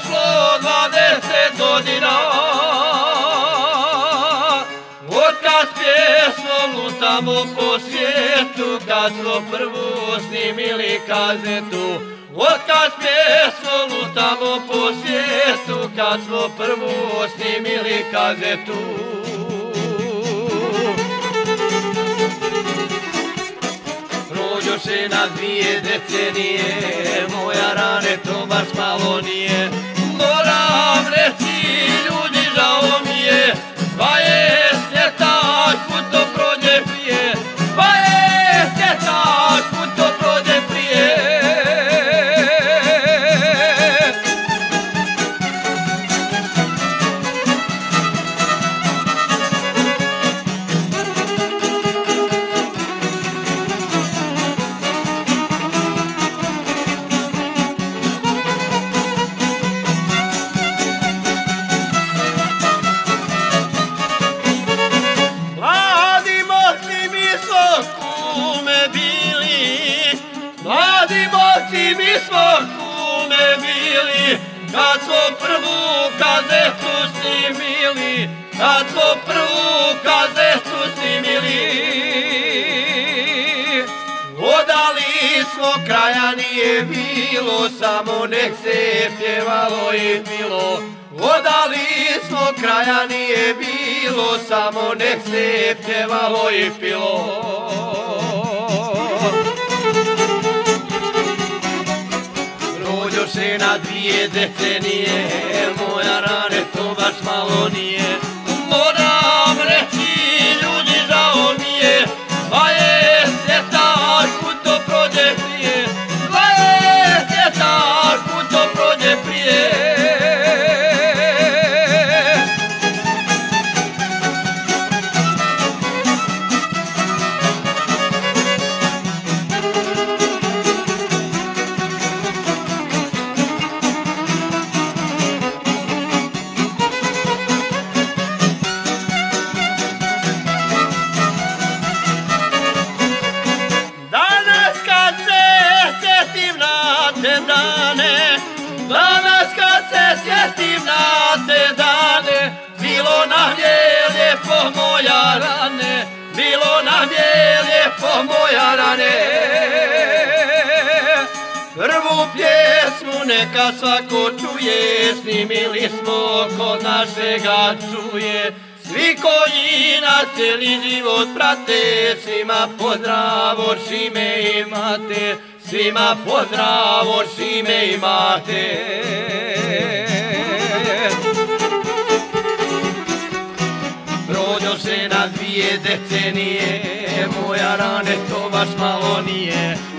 prošlo 20 godina, otkad s pjesmom lutamo po svijetu, kad smo prvu snimili kazetu. Otkad s pjesmom lutamo po svijetu, kad smo prvu snimili kazetu. Prođoše na 2 decenije, moja rane to baš malo nije. Moram reći, ljudi, žao mi je, 20 ljeta kud to prođe prije, 20 ljeta kud to prođe prije. Mladi momci mi smo kume bili, kad smo prvu kazetu snimili, kad smo prvu kazetu snimili. Odali smo, kraja nije bilo, samo nek se pjevalo i pilo. Odali smo, kraja nije bilo, samo nek se pjevalo i pilo. Prođoše na 2 decenije, moja rane to baš malo nije. Moram reći, ljudi, žao mi je, 20 ljeta kud to prođe prije, 20 ljeta kud to prođe prije. Danas kad se sjetim na te dane, bilo nam je lijepo, moja rane, bilo nam je lijepo, moja rane. Prvu pjesmu neka svako čuje, snimili smo kod našega čuje. Svi koji nas cijeli život prate, svima pozdrav od Šime i Mate, svima pozdrav od Šime i Mate. Prođoše na 2 decenije, moja rane to baš malo nije.